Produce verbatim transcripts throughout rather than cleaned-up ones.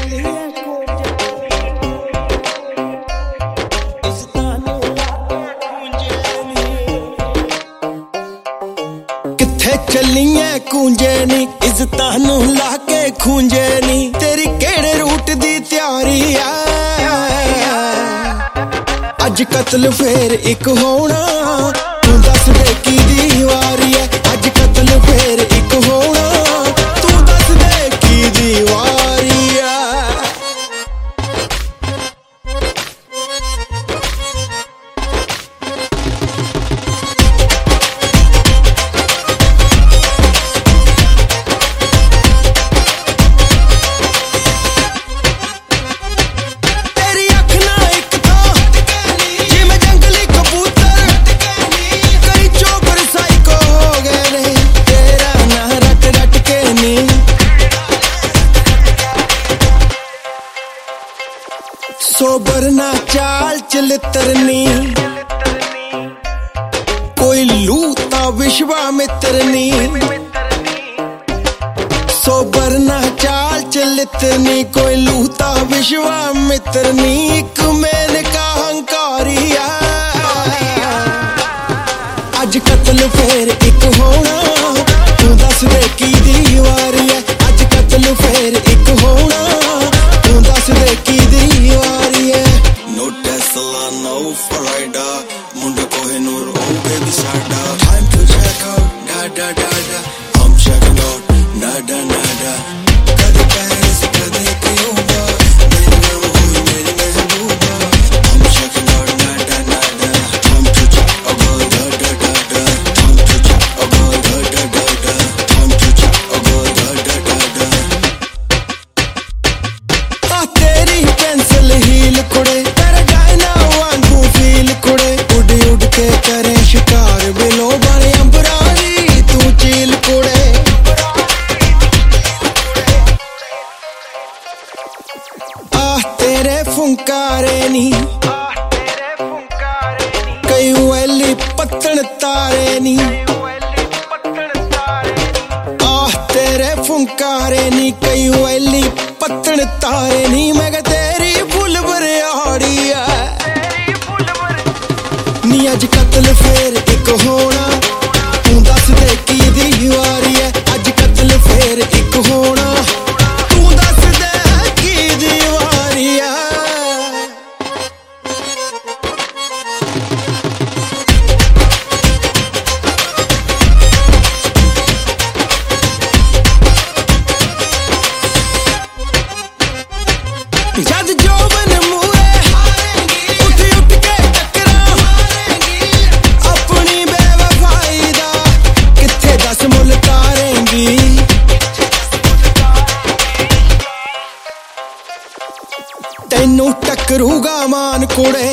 किथे चलिए कूंजे नी इज्जतां नूं ला के खूंजे नी तेरी केड़े रूट दी तैयारी है अज कत्ल फेर एक होना तू दस दे की दीवारी है अज कत्ल फेर एक होना तू दस दे की दीवारी है सोबर ना चाल चलित्रनी कोई लूता विश्वामित्रनी सोबर ना चाल चलित्रनी कोई लूता विश्वामित्रनी एक मेन का हंकारी अज कत्ल फेर एक होना तू दस दे की दीवारी है अज कत्ल फेर एक होना तू दस दे की दीवारी है No Tesla, no Ferrari मुंडा Kohinoor oh baby sada time to check out da da da da I'm checking out nada nada कदे Paris कदे Cuba मेरी गर्ल हुई मेरी महबूबा I'm checking out nada nada time to check a girl da da da da time to check a girl da da da da time to check a girl da da da da आ तेरी pencil heel कुड़े तेरे गायना वांगू feel कुड़े उड़ उड़ के करे शिकार बिलो बने अंबरारी तू चील कुड़े आ तेरे फुंकारे नी कई वेली पत्तन तारे नी आ तेरे फुंकारे नी कई वेली पत्तन तारे नी मैं कह तेरी फुल बरियाड़ी है नी अज कत्ल फेर एक होना तू दस दे की दीवारी है अज कत्ल फेर एक होना तू दस दे की दीवारी है जद जोबन मूरे उठ उठ के टकरा अपनी बेवफाई दा किथे दस मुल तारेंगी तैनू टकरूगा मान कुड़े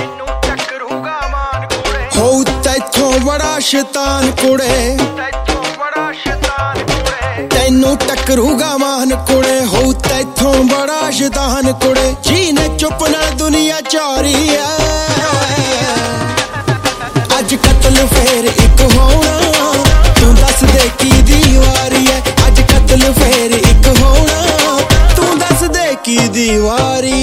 हो तैथों बड़ा शैतान कुड़े तैनू टकरूगा मान कुड़े हो तैथों बड़ा शैतान कुड़े जीने चुप ना दुनिया चारी है अज कत्ल फेर एक होना तू दस दे की दीवारी है अज कत्ल फेर एक होना तू दस दे की दीवारी